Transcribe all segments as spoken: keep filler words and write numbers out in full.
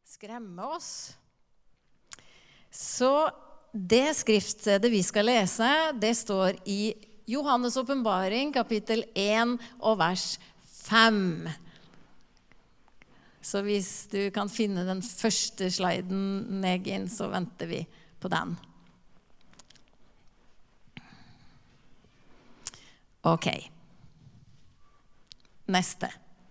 skremme oss. Så det skriftstedet vi skal lese, det står i Johannes åpenbaring, kapittel én og vers fem. Så hvis du kan finne den første sliden, Negin, så venter vi på den. Ok. Neste.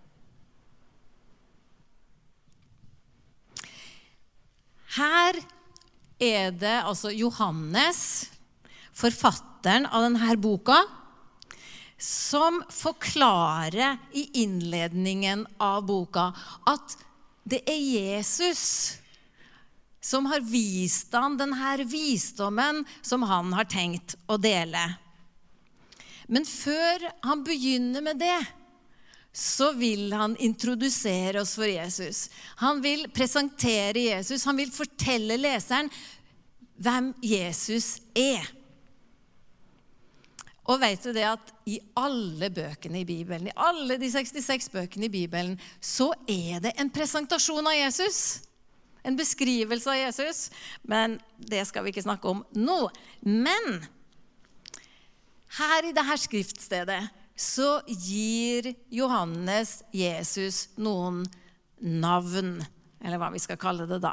Her er det altså Johannes, forfatteren av denne boka, som forklarer i innledningen av boka at det er Jesus som har vist han denne visdommen som han har tenkt å dele. Men før han begynner med det, så vil han introdusere oss for Jesus. Han vil presentere Jesus, han vil fortelle leseren hvem Jesus er. Og vet du det at i alle bøkene i Bibelen, i alle de sekstiseks bøkene i Bibelen, så er det en presentasjon av Jesus. En beskrivelse av Jesus. Men det skal vi ikke snakke om nå. Men her i dette skriftstedet så gir Johannes Jesus noen navn, eller hva vi skal kalle det da.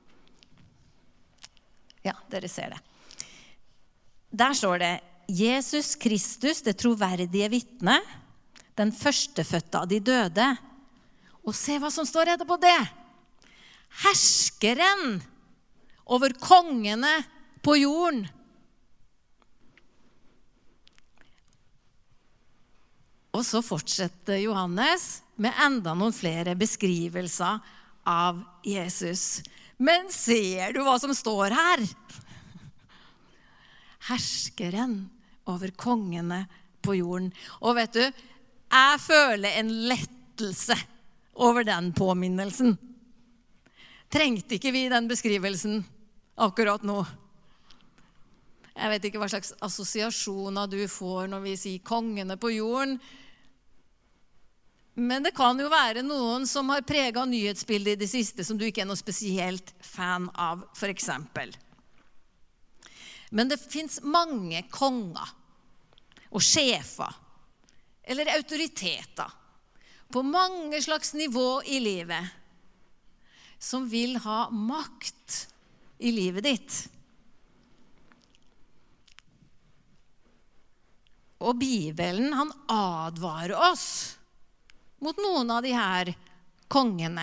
Ja, dere ser det. Der står det, Jesus Kristus, det troverdige vitne, den førstefødte av de døde. Og se hva som står etterpå det. Herskeren over kongene på jorden. Og så fortsetter Johannes med enda noen flere beskrivelser av Jesus. Men ser du hva som står her? Herskeren over kongene på jorden. Og vet du, jeg føler en lettelse over den påminnelsen. Trengte ikke vi den beskrivelsen akkurat nå? Jeg vet ikke hva slags assosiasjoner du får når vi sier kongene på jorden. Men det kan jo være noen som har preget nyhetsbildet i det siste som du ikke er noe spesielt fan av, for eksempel. Men det finnes mange konger og sjefer eller autoriteter på mange slags nivå i livet som vil ha makt i livet ditt. Og Bibelen, han advarer oss mot noen av de her kongene.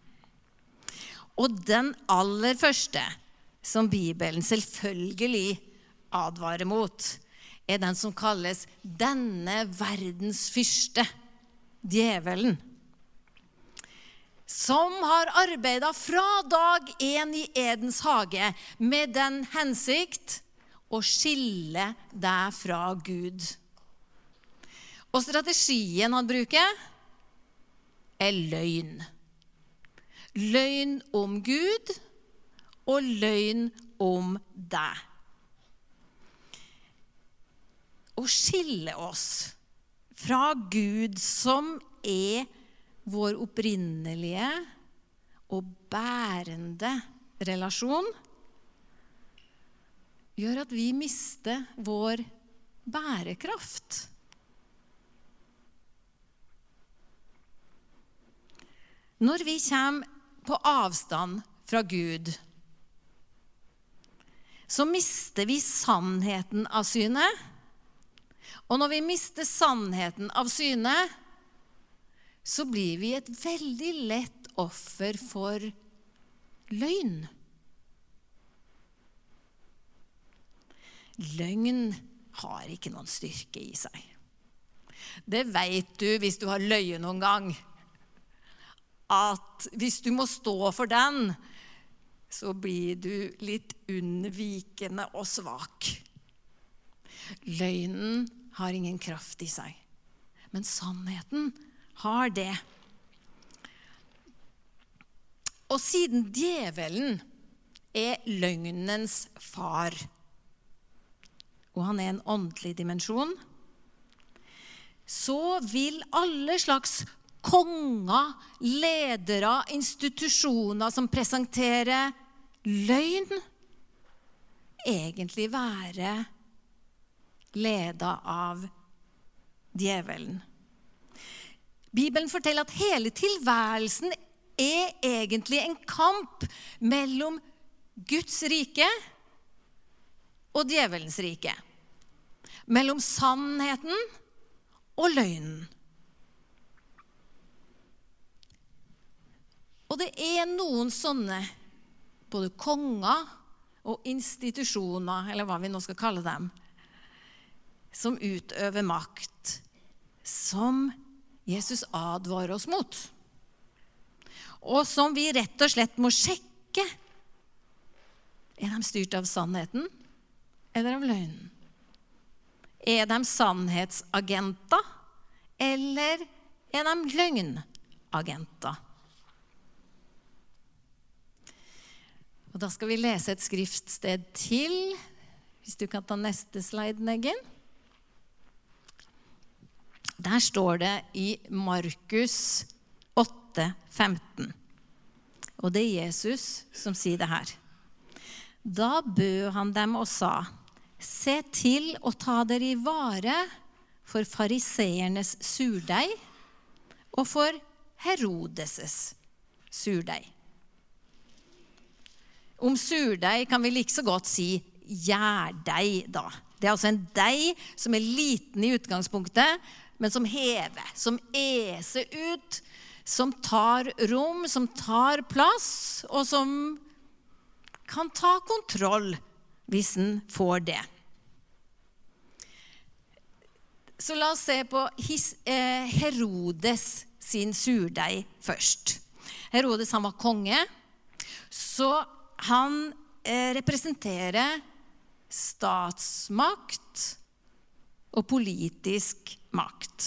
Og den aller første som Bibelen selvfølgelig advarer mot, er den som kalles denne verdens fyrste, djevelen. Som har arbeidet fra dag én i Edens hage med den hensikt å skille deg fra Gud. Og strategien han bruker er løgn. Løgn om Gud og løgn om deg. Å skille oss fra Gud som er vår opprinnelige og bærende relasjon, gjør at vi mister vår bærekraft. Når vi kommer på avstand fra Gud, så mister vi sannheten av syne. Og når vi mister sannheten av syne, så blir vi et veldig lett offer for løgn. Løgn har ikke noen styrke i seg. Det vet du hvis du har løyet noen gang. At hvis du må stå for den, så blir du litt unnvikende og svak. Løgnen har ingen kraft i seg, men sannheten har det. Og siden djevelen er løgnens far, og han er en åndelig dimensjon, så vil alle slags konger, ledere, institusjoner som presenterer løgn, egentlig være ledet av djevelen. Bibelen forteller at hele tilværelsen er egentlig en kamp mellom Guds rike og djevelens rike. Mellom sannheten og løgnen. Og det er noen sånne, både konger og institusjoner, eller hva vi nå skal kalle dem, som utøver makt, som Jesus advarer oss mot. Og som vi rett og slett må sjekke. Er de styrt av sannheten eller av løgnen? Er de sannhetsagenter eller er de løgnagenter? Og da skal vi lese et skriftsted til. Hvis du kan ta neste slide, Negin. Der står det i Markus åtte femten. Og det er Jesus som sier det her. Da bød han dem og sa, se til å ta dere i vare for fariseernes surdeig og for Herodes' surdeig. Om surdeig kan vi like så godt si gjærdeig da. Det er altså en deig som er liten i utgangspunktet, men som hever, som eser ut, som tar rom, som tar plass, og som kan ta kontroll hvis den får det. Så la oss se på his, eh, Herodes sin surdeig først. Herodes, han var konge, så han eh, representerer statsmakt og politisk makt.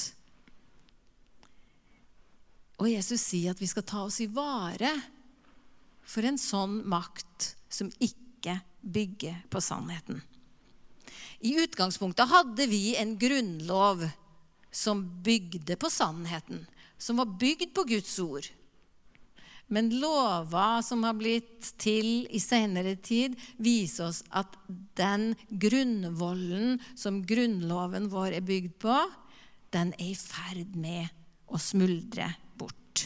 Og Jesus sier at vi skal ta oss i vare for en sånn makt som ikke bygger på sannheten. I utgangspunktet hadde vi en grunnlov som bygde på sannheten, som var bygd på Guds ord. Men lover som har blitt til i senere tid viser oss at den grunnvollen som grunnloven vår er bygd på, den er i ferd med å smuldre bort.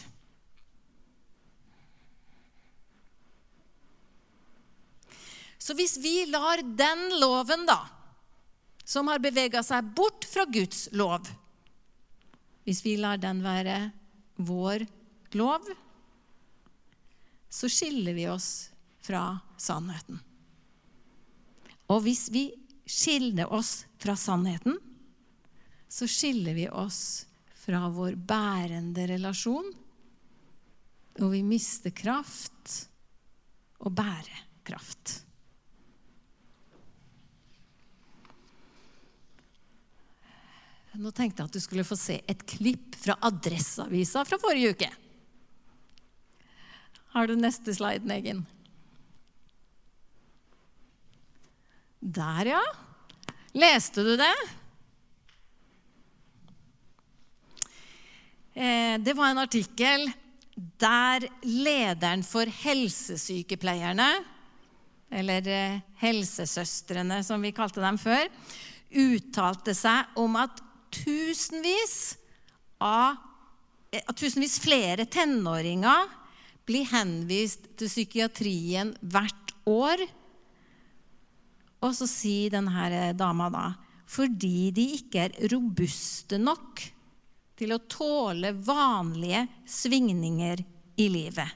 Så hvis vi lar den loven da, som har beveget seg bort fra Guds lov, hvis vi lar den være vår lov, så skiller vi oss fra sannheten. Og hvis vi skiller oss fra sannheten, så skiller vi oss fra vår bærende relasjon, og vi mister kraft og bærekraft. Nå tenkte jeg at du skulle få se et klipp fra Adresseavisa fra forrige uke. Har du neste slide, Negin? Der, ja. Leste du det? Eh, det var en artikkel der lederen for helsesykepleierne, eller eh, helsesøstrene som vi kalte dem før, uttalte seg om at tusenvis av eh, tusenvis flere tenåringer blir henvist til psykiatrien hvert år. Og så sier denne dama da, fordi de ikke er robuste nok til å tåle vanlige svingninger i livet.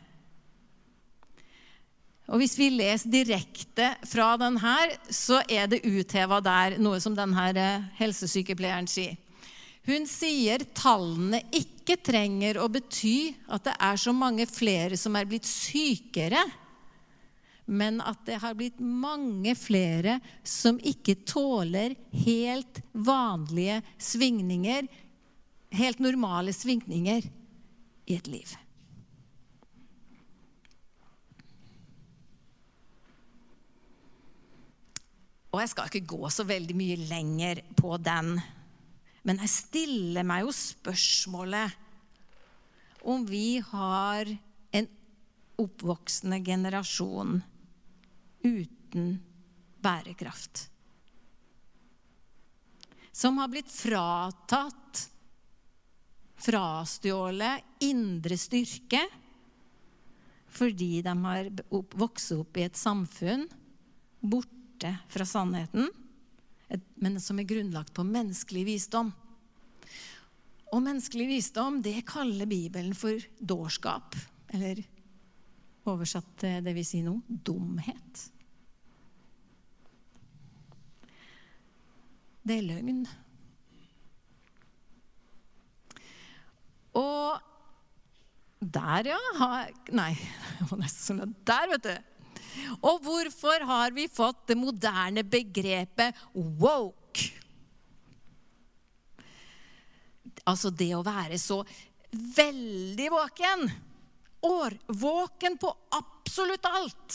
Og hvis vi leser direkte fra den her, så er det uthevet der noe som denne helsesykepleieren sier. Hun sier tallene ikke trenger å bety at det er så mange flere som er blitt sykere, men at det har blitt mange flere som ikke tåler helt vanlige svingninger, helt normale svingninger i et liv. Og jeg skal ikke gå så veldig mye lenger på den, men jeg stiller meg jo spørsmålet, om vi har en oppvoksende generasjon uten bærekraft. Som har blitt fratatt, frastjålet indre styrke, fordi de har opp, vokst opp i et samfunn borte fra sannheten, et, men som er grunnlagt på menneskelig visdom. Og menneskelig visdom, det kaller Bibelen for dårskap, eller oversatt til det vi sier nå, dumhet. Det er løgn. Og der, ja, har, nei, det var nesten sånn, der vet du. Og hvorfor har vi fått det moderne begrepet woke? Altså det å være så veldig våken, årvåken på absolutt alt.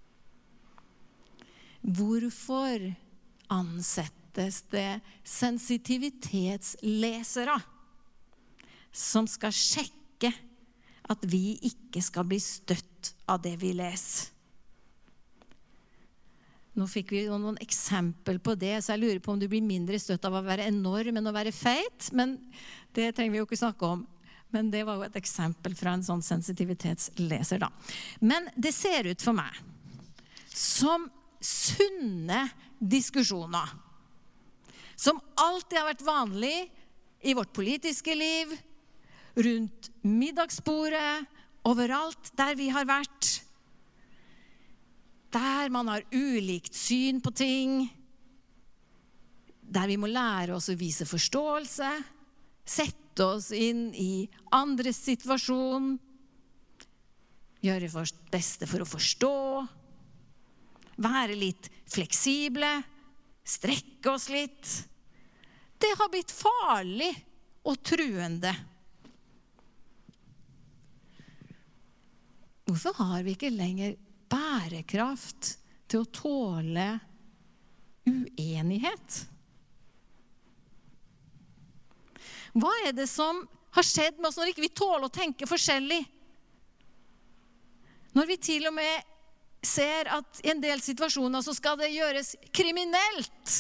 Hvorfor ansettes det sensitivitetslesere som skal sjekke at vi ikke skal bli støtt av det vi leser? Nå fikk vi noen eksempel på det, så jeg lurer på om du blir mindre støtt av å være enorm enn å være feit, men det trenger vi jo ikke snakke om. Men det var jo et eksempel fra en sånn sensitivitetsleser da. Men det ser ut for meg som sunne diskusjoner, som alltid har vært vanlig i vårt politiske liv, rundt middagsbordet, overalt der vi har vært. Der man har ulikt syn på ting, der vi må lære oss å vise forståelse, sette oss inn i andres situasjon, gjøre vårt beste for å forstå, være litt fleksible, strekke oss litt. Det har blitt farlig og truende. Hvorfor har vi ikke lenger bærekraft til å tåle uenighet? Hva er det som har skjedd med oss når ikke vi tåler å tenke forskjellig? Når vi til og med ser at i en del situasjoner så skal det gjøres kriminelt.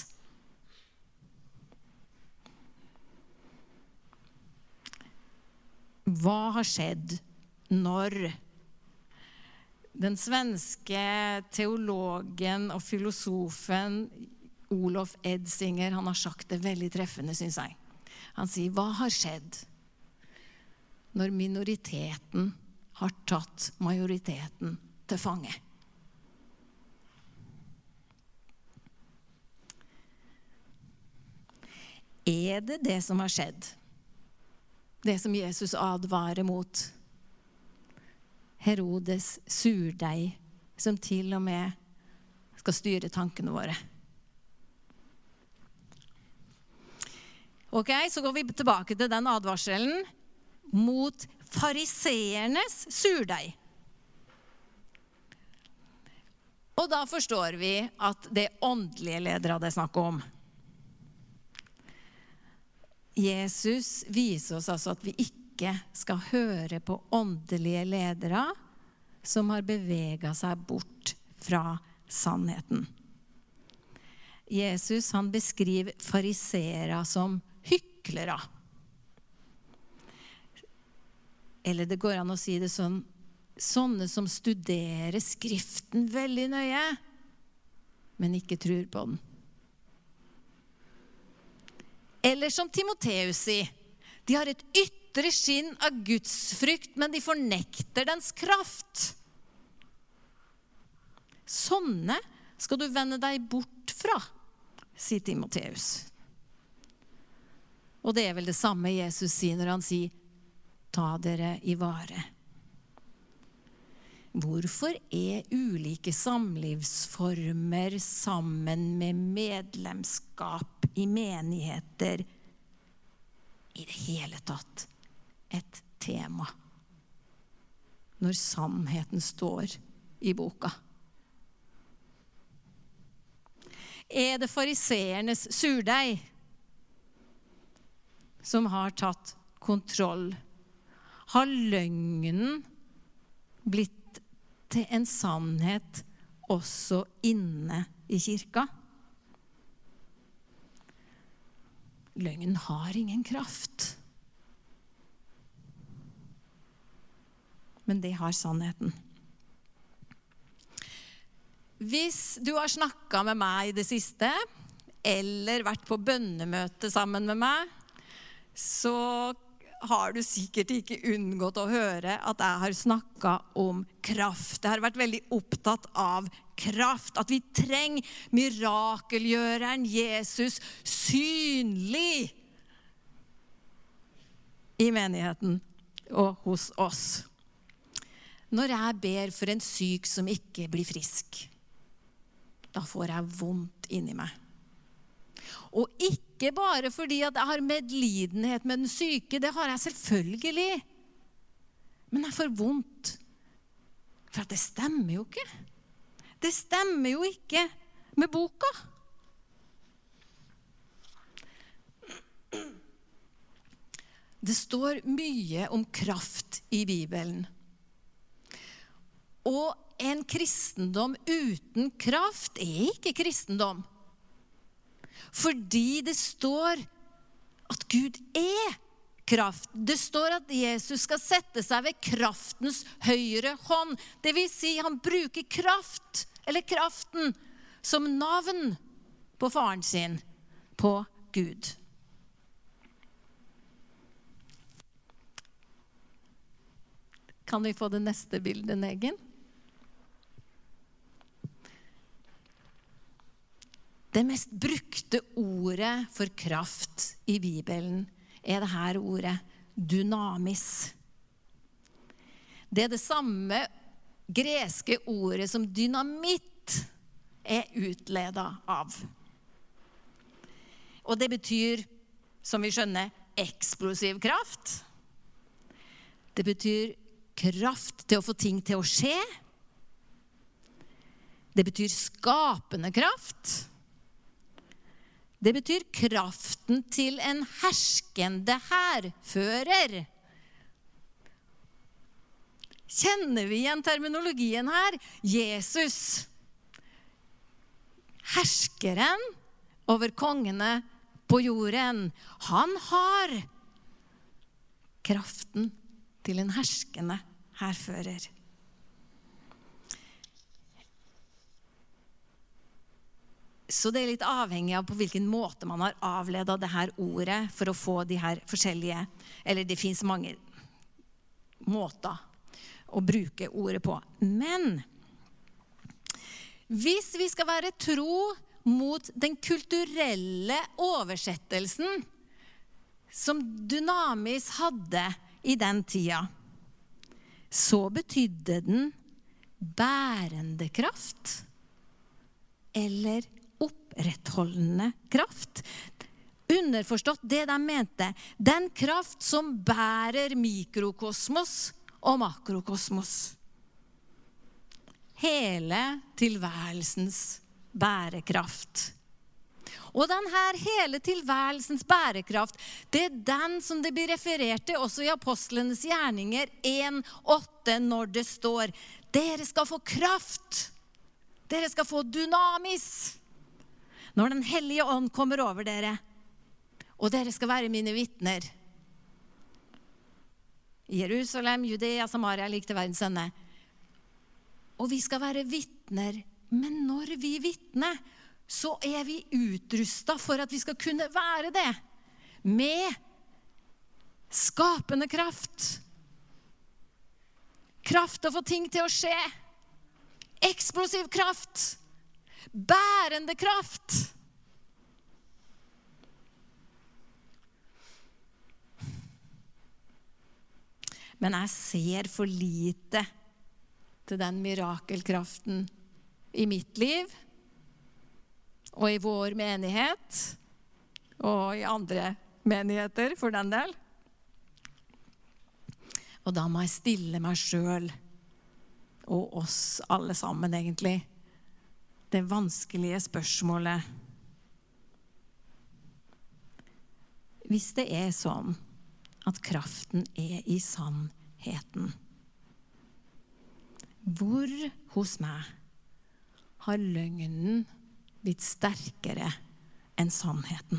Hva har skjedd når den svenske teologen og filosofen Olof Edsinger, han har sagt det veldig treffende, synes jeg. Han sier, hva har skjedd når minoriteten har tatt majoriteten til fange? Er det det som har skjedd? Det som Jesus advarer mot? Herodes surdeig, som til og med skal styre tankene våre. Ok, så går vi tilbake til den advarselen mot fariseernes surdeig. Og da forstår vi at det er åndelige ledere det er snakk om. Jesus viser oss altså at vi ikke ikke skal høre på åndelige ledere som har beveget seg bort fra sannheten. Jesus, han beskriver fariseere som hyklere. Eller det går an å si det sånn, sånne som studerer skriften veldig nøye, men ikke tror på den. Eller som Timoteus sier, de har et ytterligere skinn av Guds frykt, men de fornekter dens kraft. Sånne skal du vende deg bort fra, sier Timoteus. Og det er vel det samme Jesus sier når han sier, ta dere i vare. Hvorfor er ulike samlivsformer sammen med medlemskap i menigheter i det hele tatt et tema når sannheten står i boka? Er det fariseernes surdeig som har tatt kontroll har løgnen blitt til en sannhet også inne i kirka. Løgnen har ingen kraft. Men det har sannheten. Hvis du har snakket med meg i det siste, eller vært på bønnemøte sammen med meg, så har du sikkert ikke unngått å høre at jeg har snakket om kraft. Jeg har vært veldig opptatt av kraft, at vi trenger mirakelgjøreren Jesus synlig i menigheten og hos oss. Når jeg ber for en syk som ikke blir frisk, da får jeg vondt inni meg. Og ikke bare fordi at jeg har medlidenhet med den syke, det har jeg selvfølgelig. Men jeg får vondt, for at det stemmer jo ikke. Det stemmer jo ikke med boka. Det står mye om kraft i Bibelen. Og en kristendom uten kraft er ikke kristendom. Fordi det står at Gud er kraft. Det står at Jesus skal sette seg ved kraftens høyre hånd. Det vil si, han bruker kraft, eller kraften, som navn på faren sin, på Gud. Kan vi få det neste bildet, Egen? Det mest brukte ordet for kraft i Bibelen er det her ordet dynamis. Det er det samme greske ordet som dynamitt er utledet av. Og det betyr, som vi skjønner, eksplosiv kraft. Det betyr kraft til å få ting til å skje. Det betyr skapende kraft. Det betyr kraften til en herskende hærfører. Kjenner vi igjen terminologien her? Jesus, herskeren over kongene på jorden, han har kraften til en herskende hærfører. Så det er litt avhengig av på hvilken måte man har avledet det her ordet for å få de her forskjellige, eller det finnes mange måter å bruke ordet på. Men hvis vi skal være tro mot den kulturelle oversettelsen som dynamis hadde i den tida, så betydde den bærende kraft eller opprettholdende kraft. Underforstått det de mente, den kraft som bærer mikrokosmos og makrokosmos. Hele tilværelsens bærekraft. Og den her hele tilværelsens bærekraft, det er den som det blir referert til også i Apostlenes gjerninger en åtte, når det står, dere skal få kraft, dere skal få dynamis, når den hellige ånd kommer over dere, og dere skal være mine vittner. I Jerusalem, Judea, Samaria, like til verdens ende. Og vi skal være vittner, men når vi vittner, så er vi utrustet for at vi skal kunne være det, med skapende kraft. Kraft til å få ting til å skje. Eksplosiv kraft. Bærende kraft. Men jeg ser for lite til den mirakelkraften i mitt liv, og i vår menighet, og i andre menigheter for den del. Og da må jeg stille meg selv, og oss alle sammen egentlig, det vanskelige spørsmålet. Hvis det er sånn at kraften er i sann sannheten. Hvor hos meg har løgnen blitt sterkere enn sannheten?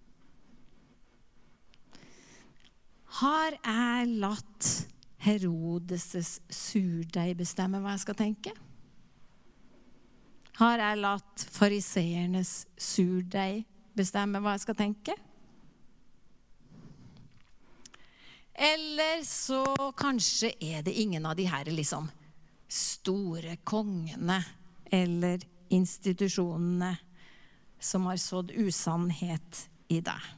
Har jeg latt Herodes' surdeig bestemme hva jeg skal tenke? Har jeg latt fariseernes surdeig bestemme hva jeg skal tenke? Eller så kanskje er det ingen av de her liksom store kongene eller institusjonene som har sådd usannhet i deg.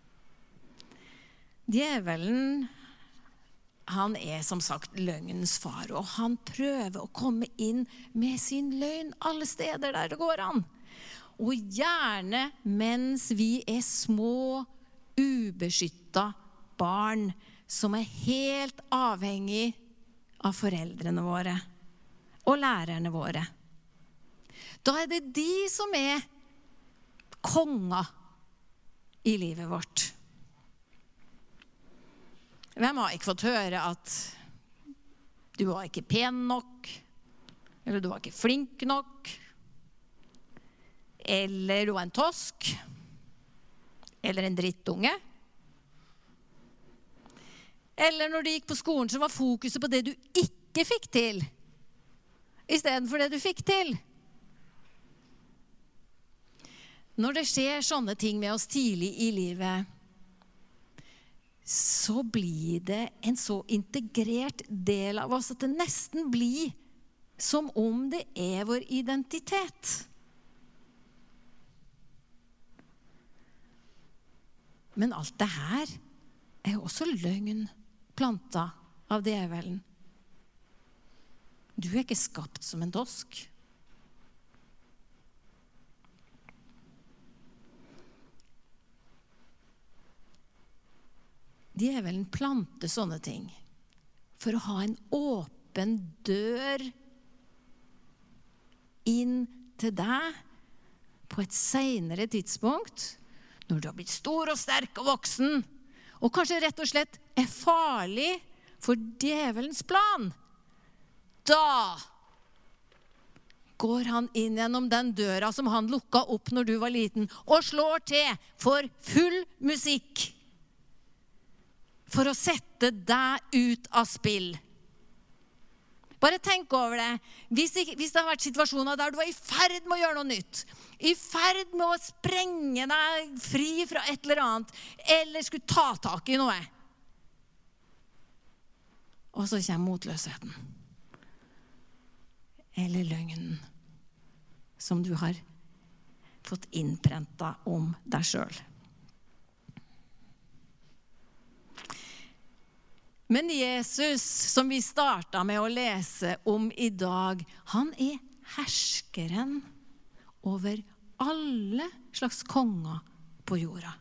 Djevelen, han er som sagt løgnens far, og han prøver å komme inn med sin løgn alle steder der det går an. Og gjerne mens vi er små, ubeskyttet barn som er helt avhengig av foreldrene våre og lærerne våre. Da er det de som er konger i livet vårt. Hvem har ikke fått høre at du var ikke pen nok, eller du var ikke flink nok, eller du var en tosk, eller en drittunge? Eller når du gikk på skolen så var fokuset på det du ikke fikk til, i stedet for det du fikk til. Når det skjer sånne ting med oss tidlig i livet, så blir det en så integrert del av oss at det nesten blir som om det er vår identitet. Men alt det her er jo også løgn plantet av djevelen. Du er ikke skapt som en tosk. Djevelen planter sånne ting for å ha en åpen dør inn til deg på et senere tidspunkt, når du har blitt stor og sterk og voksen, og kanskje rett og slett er farlig for djevelens plan. Da går han inn gjennom den døra som han lukket opp når du var liten, og slår til for full musikk, for å sette deg ut av spill. Bare tenk over det. Hvis, hvis det har vært situasjoner der du var i ferd med å gjøre noe nytt, i ferd med å sprenge deg fri fra et eller annet, eller skulle ta tak i noe, og så kommer motløsheten. Eller løgnen som du har fått innprentet om deg selv. Men Jesus, som vi startet med å lese om i dag, han er herskeren over alle slags konger på jorda.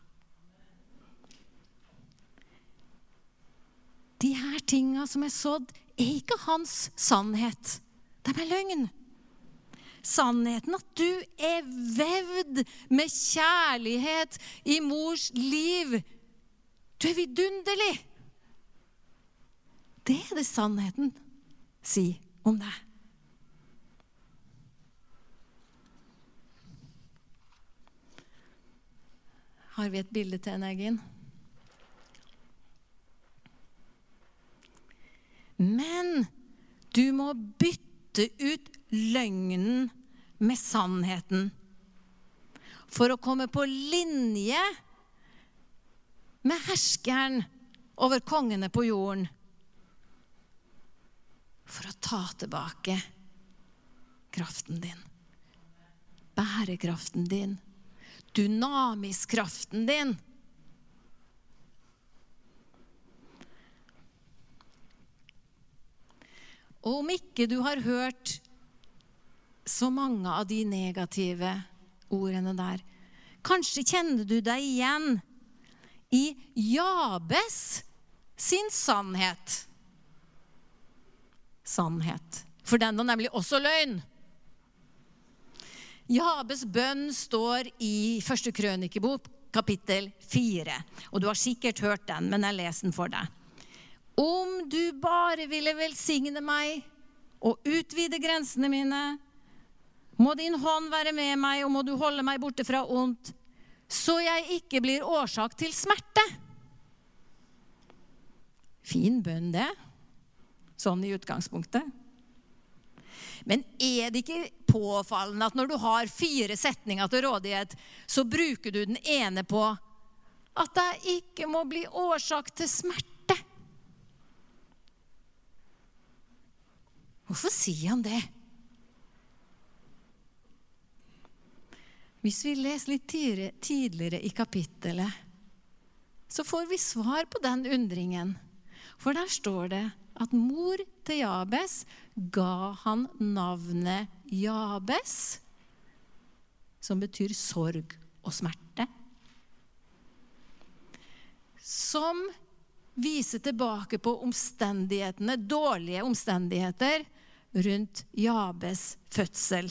De her tingene som er sådd, er ikke hans sannhet. Det er løgn. Sannheten at du er vevd med kjærlighet i mors liv. Du er vidunderlig. Det er det sannheten sier om deg. Har vi et bilde til en egen? Men du må bytte ut løgnen med sannheten for å komme på linje med herskeren over kongene på jorden. For å ta tilbake kraften din, bærekraften din, dynamisk kraften din. Og om ikke du har hørt så mange av de negative ordene der, kanskje kjenner du deg igjen i Jabes sin sannhet. Sannhet. For den var nemlig også løgn. Jabes bønn står i første krønikebok, kapittel fire. Og du har sikkert hørt den, men jeg leser den for deg. Om du bare ville velsigne meg og utvide grensene mine, må din hånd være med meg, og må du holde meg borte fra ondt, så jeg ikke blir årsak til smerte. Fin bønn det, sånn i utgangspunktet. Men er det ikke påfallende at når du har fire setninger til rådighet, så bruker du den ene på at det ikke må bli årsak til smerte? Hvorfor sier han det? Hvis vi leser litt tidligere i kapittelet, så får vi svar på den undringen. For der står det at mor til Jabes ga han navnet Jabes, som betyr sorg og smerte. Som viser tilbake på omstendighetene, dårlige omstendigheter, rundt Jabes fødsel.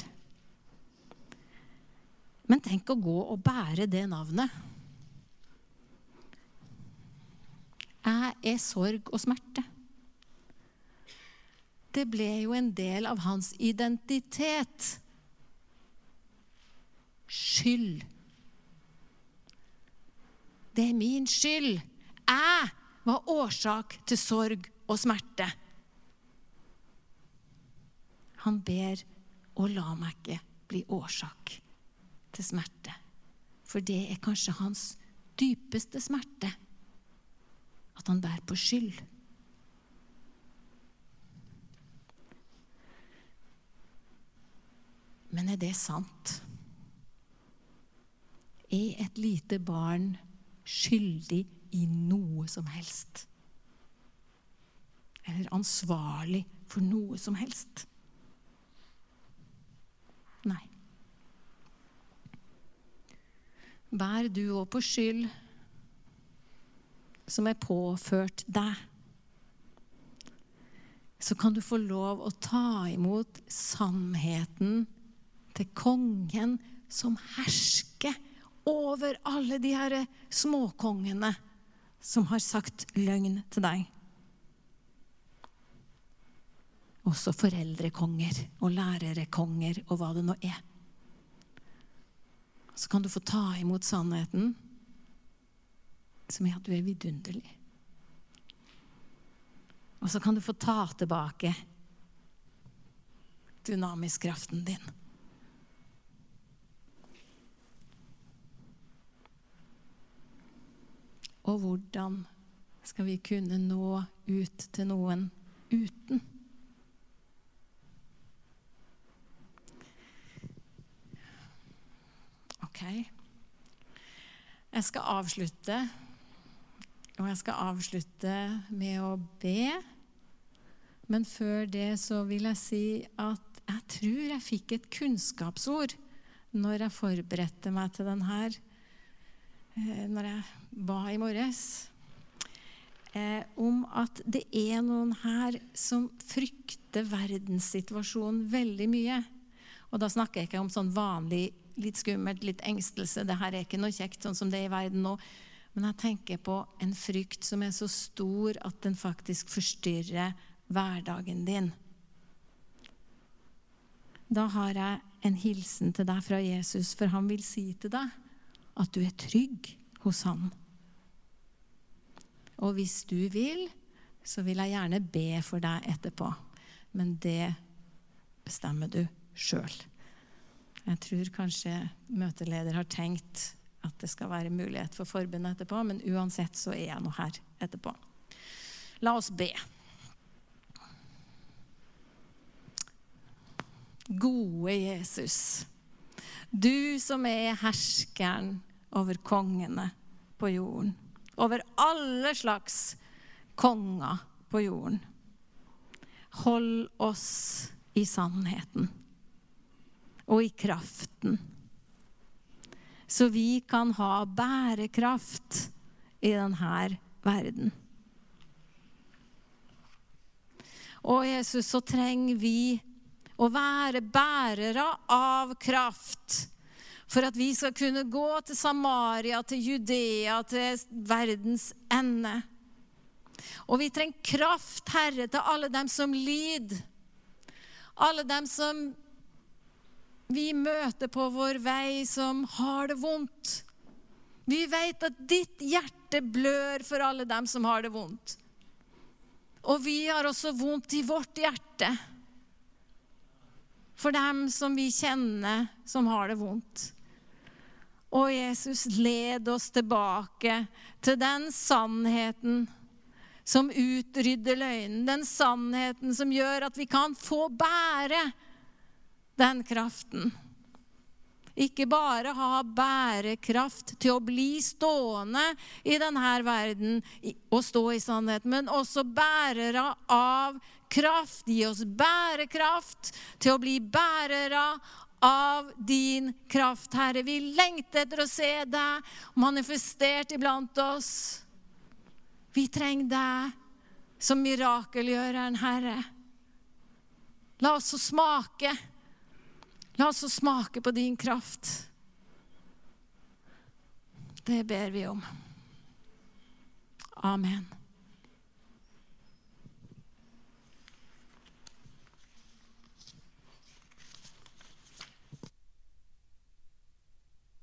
Men tenk å gå og bære det navnet. Jeg er sorg og smerte. Det ble jo en del av hans identitet. Skyld. Det er min skyld. Jeg var årsak til sorg og smerte. Han ber, og la meg ikke bli årsak til smerte. For det er kanskje hans dypeste smerte, at han bærer på skyld. Men er det sant? Er et lite barn skyldig i noe som helst? Eller ansvarlig for noe som helst? Nei. Bær du også på skyld som er påført deg, så kan du få lov å ta imot sannheten til kongen som hersker over alle de her småkongene som har sagt løgn til deg. Også foreldrekonger og lærerekonger og hva det nå er. Så kan du få ta imot sannheten som er at du er vidunderlig. Og så kan du få ta tilbake dynamisk kraften din. Og hvordan skal vi kunne nå ut til noen uten? Ok. Jeg skal avslutte, og jeg skal avslutte med å be. Men før det så vil jeg si at jeg tror jeg fikk et kunnskapsord når jeg forberedte meg til den her, når jeg ba i morges, eh, om at det er noen her som frykter verdenssituasjonen veldig mye. Og da snakker jeg ikke om sånn vanlig, litt skummelt, litt engstelse. Det her er ikke noe kjekt sånn som det er i verden nå. Men jeg tenker på en frykt som er så stor at den faktisk forstyrrer hverdagen din. Da har jeg en hilsen til deg fra Jesus, for han vil si til deg at du er trygg hos han. Og hvis du vil, så vil jeg gjerne be for deg etterpå. Men det bestemmer du selv. Jeg tror kanskje møteleder har tenkt at det skal være mulighet for forbund etterpå, men uansett så er jeg nå her etterpå. La oss be. Gode Jesus, du som er herskeren over kongene på jorden, over alle slags konger på jorden. Hold oss i sannheten og i kraften, så vi kan ha bærekraft i denne verden. Og Jesus, så trenger vi å være bærere av kraft, for at vi skal kunne gå til Samaria, til Judea, til verdens ende. Og vi trenger kraft, Herre, til alle dem som lider. Alle dem som vi møter på vår vei, som har det vondt. Vi vet at ditt hjerte blør for alle dem som har det vondt. Og vi har også vondt i vårt hjerte. For dem som vi kjenner som har det vondt. Og Jesus, led oss tilbake til den sannheten som utrydder løgnen. Den sannheten som gjør at vi kan få bære den kraften. Ikke bare ha bærekraft til å bli stående i denne verden og stå i sannheten, men også bærere av kraft. Gi oss bærekraft til å bli bærere av din kraft, Herre. Vi lengter etter å se deg manifestert iblant oss. Vi trenger deg som mirakelgjøreren, Herre. La oss få smake. La oss få smake på din kraft. Det ber vi om. Amen.